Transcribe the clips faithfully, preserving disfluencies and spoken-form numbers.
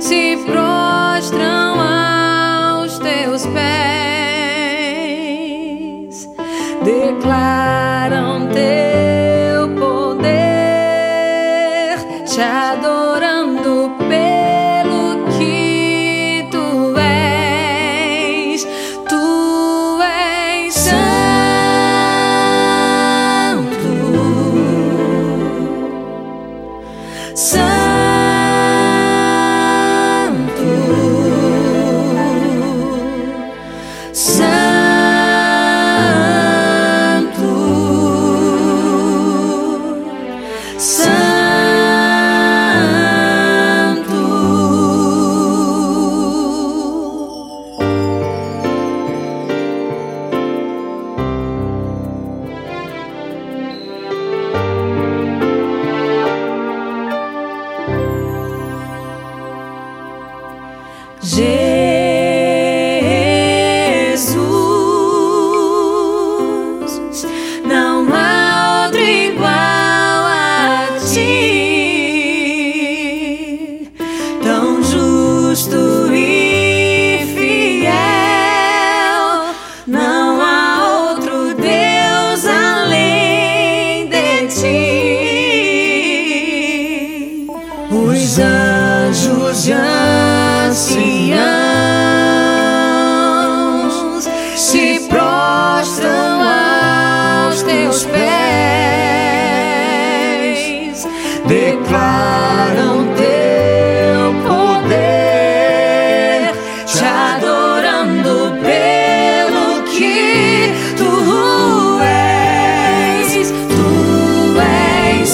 se prostram aos teus pés, declaram teu poder, te adorando pelo que tu és. Tu és santo, santo. Jesus, não há outro igual a ti, tão justo e fiel. Não há outro Deus além de ti. Os anjos de anciãos se prostram aos teus pés, declaram teu poder, te adorando pelo que tu és. Tu és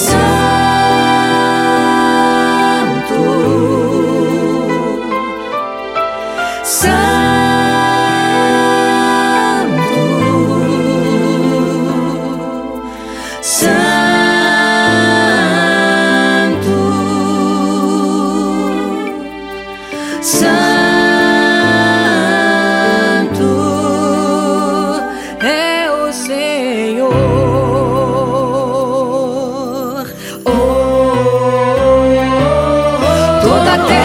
santo, santo, santo, santo é o Senhor. Oh, toda a terra